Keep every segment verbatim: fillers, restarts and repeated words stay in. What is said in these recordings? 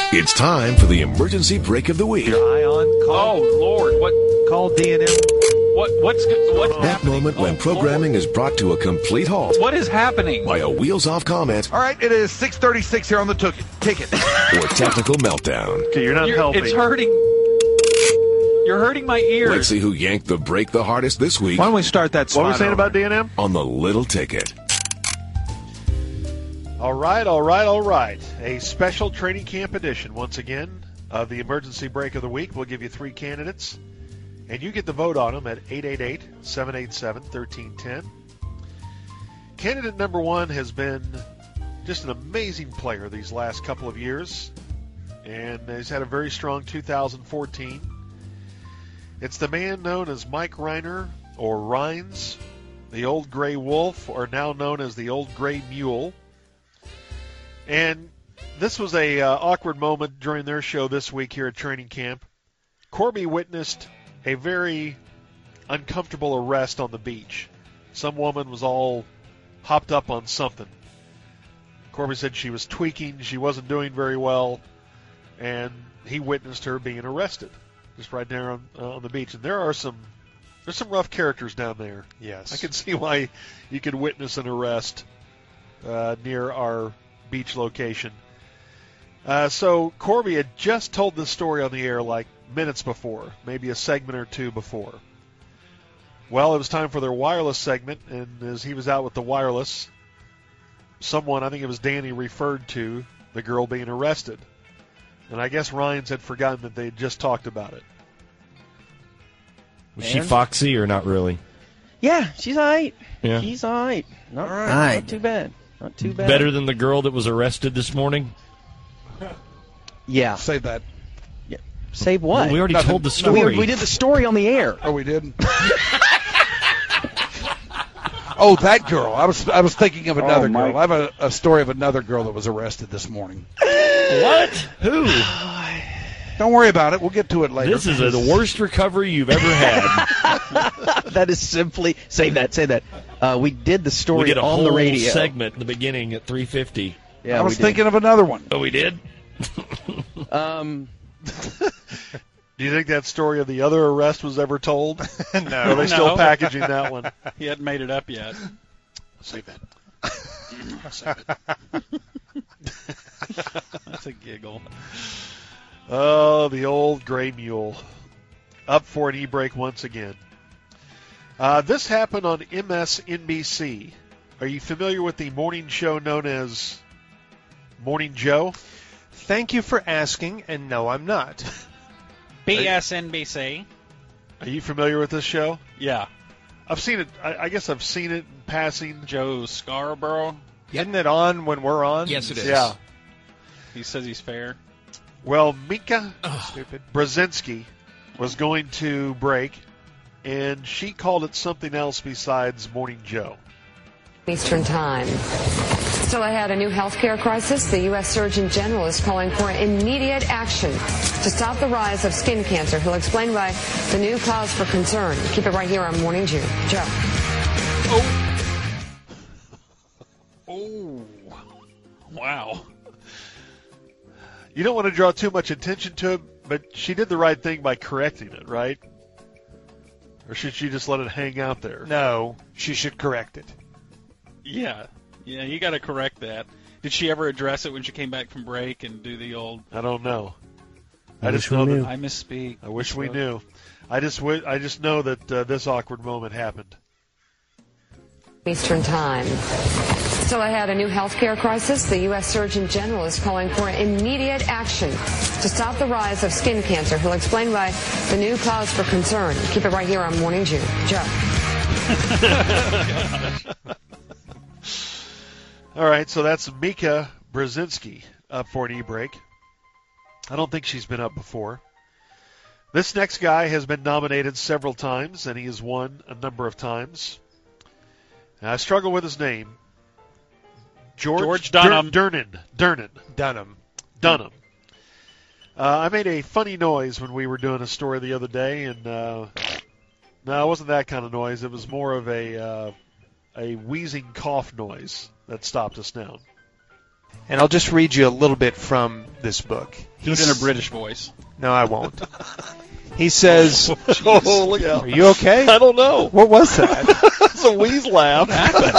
It's time for the emergency break of the week. Your eye on call. Oh, Lord. What? Call D and M. What? What's, what's That happening? moment when Oh, programming Lord. is brought to a complete halt What is happening? by a wheels-off comment All right, it is six thirty-six here on the took- ticket. or technical meltdown. Okay, you're not You're- helping. It's hurting. You're hurting my ears. Let's see who yanked the break the hardest this week Why don't we start that What were we spot saying over? about D and M? on the Little Ticket. All right, all right, all right. A special training camp edition once again of the emergency break of the week. We'll give you three candidates, and you get to vote on them at eight eight eight, seven eight seven, one three one zero. Candidate number one has been just an amazing player these last couple of years, and has had a very strong two thousand fourteen. It's the man known as Mike Reiner, or Rhines, the Old Gray Wolf, or now known as the Old Gray Mule. And this was a uh, awkward moment during their show this week here at training camp. Corby witnessed a very uncomfortable arrest on the beach. Some woman was all hopped up on something. Corby said she was tweaking, she wasn't doing very well, and he witnessed her being arrested just right there on, uh, on the beach. And there are some there's some rough characters down there. Yes. I can see why you could witness an arrest uh, near our beach location. Uh, so Corby had just told this story on the air like minutes before, maybe a segment or two before. Well, it was time for their wireless segment, and as he was out with the wireless, someone, I think it was Danny, referred to the girl being arrested. And I guess Ryan's had forgotten that they had just talked about it. Was she foxy or not really? Yeah, she's all right. Yeah. She's all right. Not, right. not too bad. Not too bad. Better than the girl that was arrested this morning? Yeah. Save that. Save what? Well, we already Nothing. told the we, story. we did the story on the air. Oh, we did. Oh, that girl. I was I was thinking of another Oh, girl. Mike. I have a, a story of another girl that was arrested this morning. What? Who? Don't worry about it. We'll get to it later. This is a, the worst recovery you've ever had. That is simply say that. Say that. Uh, we did the story We did a on whole the radio. segment in the beginning at three fifty. Yeah, I was we did. thinking of another one. Oh, we did? Um, Do you think that story of the other arrest was ever told? No, Or are they still no. packaging that one? He hadn't made it up yet. Save that. That's a giggle. Oh, the old gray mule. Up for an e-break once again. Uh, this happened on M S N B C. Are you familiar with the morning show known as Morning Joe? Thank you for asking, and no, I'm not. B S N B C. Are you familiar with this show? Yeah. I've seen it. I, I guess I've seen it in passing. Joe Scarborough. Isn't it on when we're on? Yes, it is. Yeah. He says he's fair. Well, Mika Stupid. Brzezinski was going to break, and she called it something else besides Morning Joe. Eastern Time. Still ahead, a new healthcare crisis. The U S Surgeon General is calling for immediate action to stop the rise of skin cancer. He'll explain why the new cause for concern. Keep it right here on Morning Joe. Joe. Oh. Wow. You don't want to draw too much attention to it, but she did the right thing by correcting it, right? Or should she just let it hang out there? No, she should correct it. Yeah. Yeah, you got to correct that. Did she ever address it when she came back from break and do the old, I don't know. I, I just wish we know knew. that. I misspeak? I wish we knew. I just wi- I just know that uh, this awkward moment happened. Eastern Time. Still ahead, a new healthcare crisis. The U S Surgeon General is calling for immediate action to stop the rise of skin cancer. He'll explain why the new cause for concern. Keep it right here on Morning Joe. Joe. All right, so that's Mika Brzezinski up for an e-break. I don't think she's been up before. This next guy has been nominated several times, and he has won a number of times. Now, I struggle with his name. George, George Dunham. Dur- Durnan. Durnan. Dunham. Dunham. Uh, I made a funny noise when we were doing a story the other day, and uh, no, it wasn't that kind of noise. It was more of a uh, a wheezing cough noise that stopped us down. And I'll just read you a little bit from this book. Do it in a British voice. No, I won't. He says, Oh, look out. "Are you okay? I don't know. What was that?" It's a wheeze laugh.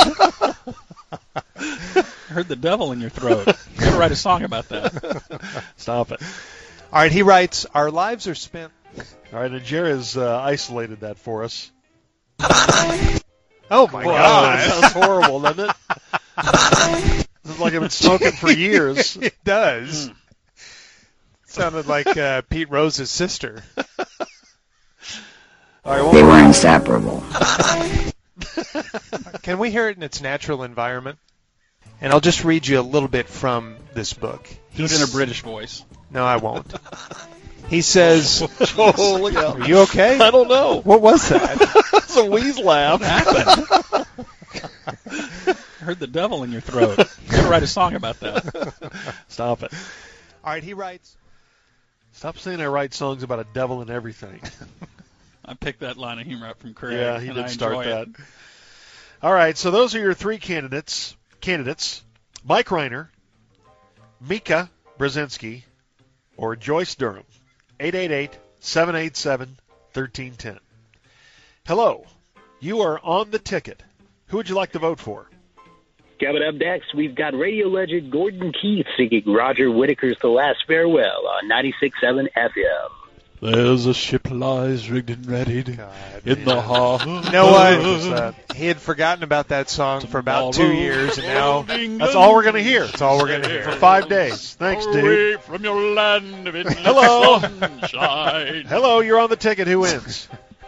I heard the devil in your throat. You gotta write a song about that. Stop it. All right, he writes, "Our lives are spent." All right, and Jer has uh, isolated that for us. Oh my Wow, God! that sounds horrible, doesn't it? It's like I've been smoking for years. It does. Mm. Sounded like uh, Pete Rose's sister. All right, well, They were inseparable. Can we hear it in its natural environment? And I'll just read you a little bit from this book. Do it in a British voice. No, I won't. He says, Oh, look out. "Are you okay? I don't know. What was that?" It's a wheeze laugh. I heard the devil in your throat. You gotta write a song about that. Stop it. All right, he writes, Stop saying I write songs about a devil and everything. I picked that line of humor up from Craig. Yeah, he and did I start enjoy that. it. All right, so those are your three candidates. Candidates: Mike Reiner, Mika Brzezinski, or Joyce Durham. eight eight eight, seven eight seven, one three one zero. Hello, you are on the ticket. Who would you like to vote for? Coming up next, we've got radio legend Gordon Keith singing Roger Whittaker's The Last Farewell on ninety-six point seven F M. There's a ship lies rigged and readied God, in the harbor. "You know what? He had forgotten about that song for about two years, and now That's all we're going to hear. that's all we're going to hear." For five days. Thanks, dude. Away from your land of endless Hello. sunshine. Hello, you're on the ticket. Who wins?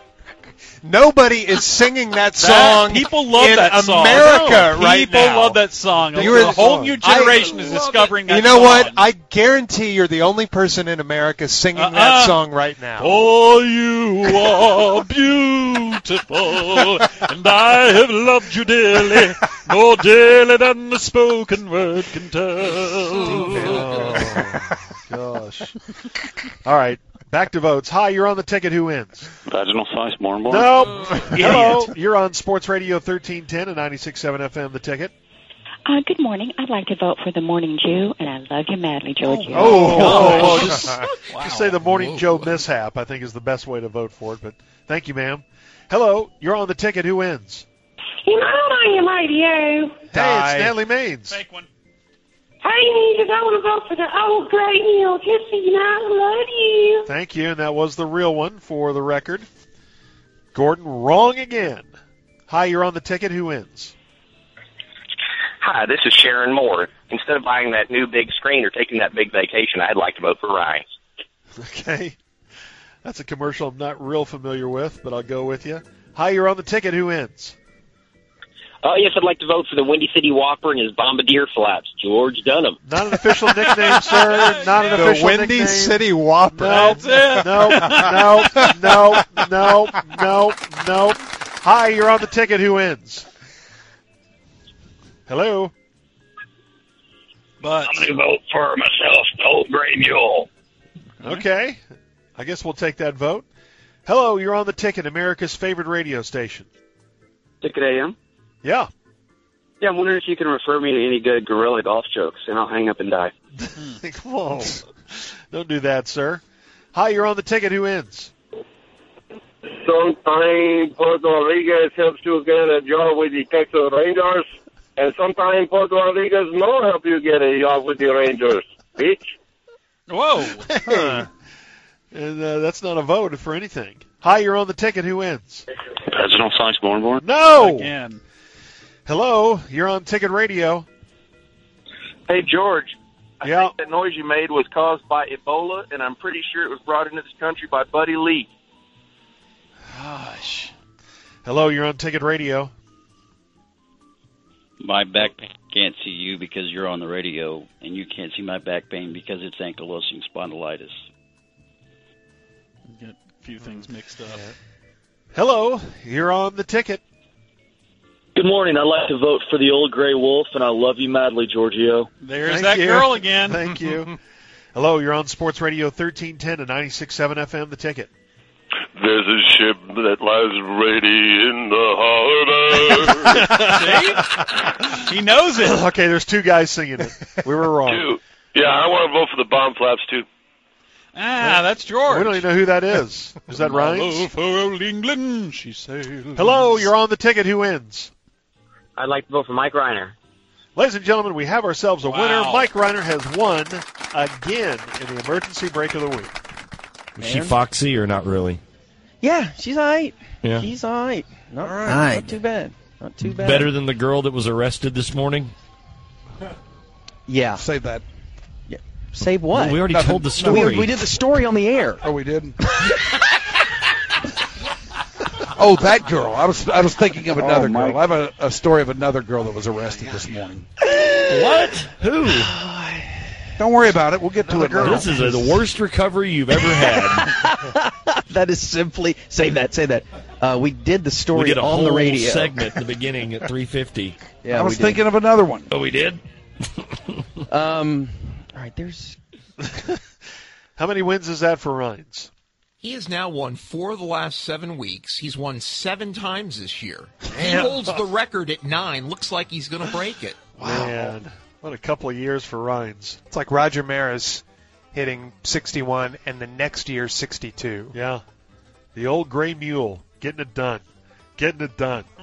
Nobody is singing that That- song. people love in that song. America No, right people now. love that song. You were- a whole new generation I is love discovering that You know song. what? I guarantee you're the only person in America singing Uh-uh. that song right now. For you are beautiful, and I have loved you dearly, more dearly than the spoken word can tell. Oh, gosh. All right, back to votes. Hi, you're on the ticket. Who wins? Reginald Sizemore. Nope. Hello, you're on Sports Radio thirteen ten and ninety-six point seven F M, the ticket. Uh, good morning. I'd like to vote for the Morning Jew, and I love you madly, Georgia. Oh, oh, oh, just, Wow. just say the Morning Joe mishap, I think, is the best way to vote for it. But thank you, ma'am. Hello, you're on the ticket. Who wins? You know, on your radio. Hey, Die. it's Stanley Maines. Fake one. Hey, Nita, I want to vote for the old gray hill. Just so you know, I love you. Thank you, and that was the real one for the record. Gordon, wrong again. Hi, you're on the ticket. Who wins? Hi, this is Sharon Moore. Instead of buying that new big screen or taking that big vacation, I'd like to vote for Ryan. Okay. That's a commercial I'm not real familiar with, but I'll go with you. Hi, you're on the ticket. Who wins? Oh, yes, I'd like to vote for the Windy City Whopper and his Bombardier flaps, George Dunham. Not an official nickname, sir. Not an The official Windy nickname. City Whopper. No, That's it. no, no, no, no, no, no. Hi, you're on the ticket. Who wins? Hello? But I'm going to vote for myself, the old gray mule. Okay. I guess we'll take that vote. Hello, you're on the ticket, America's favorite radio station. Ticket A M? Yeah. Yeah, I'm wondering if you can refer me to any good gorilla golf jokes, and I'll hang up and die. Whoa. Don't do that, sir. Hi, you're on the ticket. Who wins? Sometimes Puerto Rodriguez helps you get a job with the Texas Rangers, and sometimes Puerto Rodriguez no help you get a job with the Rangers. Bitch. Whoa. Hey. And uh, that's not a vote for anything. Hi, you're on the ticket. Who wins? Reginald Sizemore. No. Again. Hello, you're on Ticket Radio. Hey, George. I Yeah. think that noise you made was caused by Ebola, and I'm pretty sure it was brought into this country by Buddy Lee. Gosh. Hello, you're on Ticket Radio. My back pain can't see you because you're on the radio, and you can't see my back pain because it's ankylosing spondylitis. Get a few things mixed up. Hello, you're on the ticket. Good morning. I'd like to vote for the old gray wolf, and I love you madly, Giorgio. There's Thank that you. girl again. Thank you. Hello, you're on Sports Radio thirteen ten and ninety-six point seven F M, the ticket. There's a ship that lies ready in the harbor. See? He knows it. Okay, there's two guys singing it. We were wrong. Two. Yeah, I want to vote for the bomb flaps, too. Ah, that's George. We don't even know who that is. Is that Rhines? Hello for old England, she sails. Hello, you're on the ticket. Who wins? I'd like to vote for Mike Reiner. Ladies and gentlemen, we have ourselves a Wow. winner. Mike Reiner has won again in the emergency break of the week. Is she foxy or not really? Yeah, she's all right. Yeah. She's all right. Not, All right. not too bad. Not too bad. Better than the girl that was arrested this morning? Yeah. Save that. Yeah. Save what? Well, we already Nothing. told the story. We, we did the story on the air. Oh, we did. Oh, that girl. I was I was thinking of another Oh, Mike. girl. I have a, a story of another girl that was arrested this morning. What? Who? Don't worry about it. We'll get to it later. This is a, the worst recovery you've ever had. That is simply say that. Say that. Uh, we did the We story did a on whole the radio. segment at the beginning at three fifty. Yeah, I was we did. thinking of another one. Oh, we did? Um. All right. There's. How many wins is that for Rhines? He has now won four of the last seven weeks. He's won seven times this year. He Man. holds the record at nine. Looks like he's going to break it. Man, what a couple of years for Rhines. It's like Roger Maris hitting sixty-one and the next year sixty-two. Yeah. The old gray mule getting it done. Getting it done.